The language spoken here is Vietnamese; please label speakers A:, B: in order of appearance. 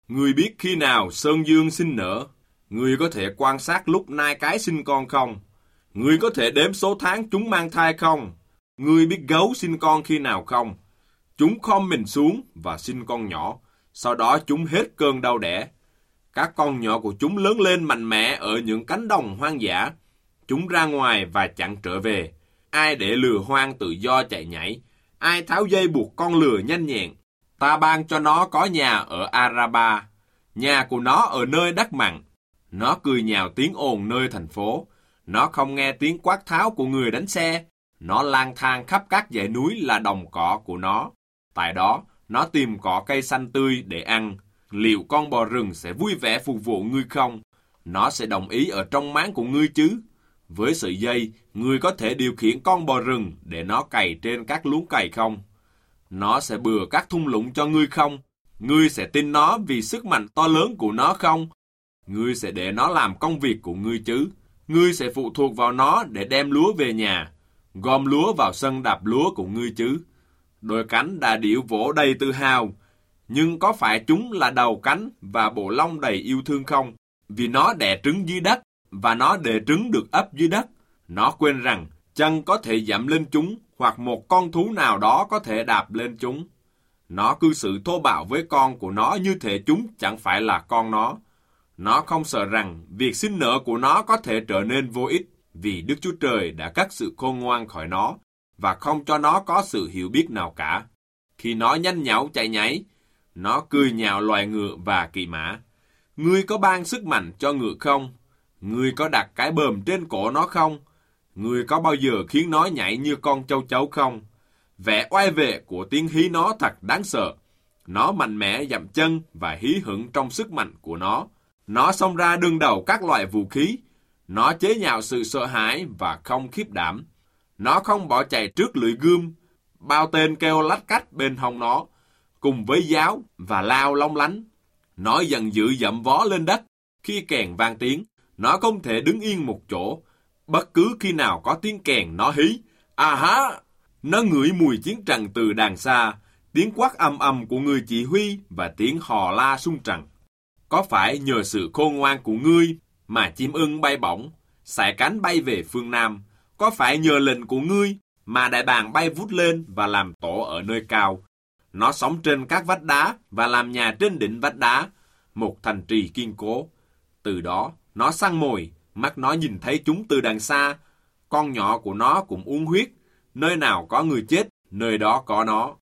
A: Ngươi biết khi nào sơn dương sinh nở? Ngươi có thể quan sát lúc nai cái sinh con không? Ngươi có thể đếm số tháng chúng mang thai không? Ngươi biết gấu sinh con khi nào không? Chúng khom mình xuống và sinh con nhỏ, sau đó chúng hết cơn đau đẻ. Các con nhỏ của chúng lớn lên mạnh mẽ ở những cánh đồng hoang dã. Chúng ra ngoài và chẳng trở về. Ai để lừa hoang tự do chạy nhảy? Ai tháo dây buộc con lừa nhanh nhẹn? Ta ban cho nó có nhà ở Araba, nhà của nó ở nơi đất mặn. Nó cười nhạo tiếng ồn nơi thành phố. Nó không nghe tiếng quát tháo của người đánh xe. Nó lang thang khắp các dãy núi là đồng cỏ của nó. Tại đó, nó tìm cỏ cây xanh tươi để ăn. Liệu con bò rừng sẽ vui vẻ phục vụ ngươi không? Nó sẽ đồng ý ở trong máng của ngươi chứ? Với sợi dây, ngươi có thể điều khiển con bò rừng để nó cày trên các luống cày không? Nó sẽ bừa các thung lũng cho ngươi không? Ngươi sẽ tin nó vì sức mạnh to lớn của nó không? Ngươi sẽ để nó làm công việc của ngươi chứ? Ngươi sẽ phụ thuộc vào nó để đem lúa về nhà, gom lúa vào sân đạp lúa của ngươi chứ? Đôi cánh đà điểu vỗ đầy tự hào, nhưng có phải chúng là đầu cánh và bộ lông đầy yêu thương không? Vì nó đẻ trứng dưới đất, và nó để trứng được ấp dưới đất. Nó quên rằng chân có thể dẫm lên chúng, hoặc một con thú nào đó có thể đạp lên chúng. Nó cư xử thô bạo với con của nó như thể chúng chẳng phải là con nó. Nó không sợ rằng việc sinh nở của nó có thể trở nên vô ích, vì Đức Chúa Trời đã cắt sự khôn ngoan khỏi nó, và không cho nó có sự hiểu biết nào cả. Khi nó nhanh nhảu chạy nhảy, nó cười nhạo loài ngựa và kỵ mã. Ngươi có ban sức mạnh cho ngựa không? Ngươi có đặt cái bờm trên cổ nó không? Ngươi có bao giờ khiến nó nhảy như con châu chấu không? Vẻ oai vệ của tiếng hí nó thật đáng sợ. Nó mạnh mẽ dậm chân và hí hửng trong sức mạnh của nó. Nó xông ra đương đầu các loại vũ khí. Nó chế nhạo sự sợ hãi và không khiếp đảm. Nó không bỏ chạy trước lưỡi gươm. Bao tên kêu lách cách bên hông nó, cùng với giáo và lao long lánh. Nó giận dữ dậm vó lên đất. Khi kèn vang tiếng, nó không thể đứng yên một chỗ. Bất cứ khi nào có tiếng kèn nó hí. À há! Nó ngửi mùi chiến trận từ đàng xa, tiếng quát ầm ầm của người chỉ huy và tiếng hò la sung trần. Có phải nhờ sự khôn ngoan của ngươi mà chim ưng bay bổng, sải cánh bay về phương Nam? Có phải nhờ lệnh của ngươi mà đại bàng bay vút lên và làm tổ ở nơi cao? Nó sống trên các vách đá và làm nhà trên đỉnh vách đá, một thành trì kiên cố. Từ đó, nó săn mồi, mắt nó nhìn thấy chúng từ đằng xa. Con nhỏ của nó cũng uống huyết. Nơi nào có người chết, nơi đó có nó.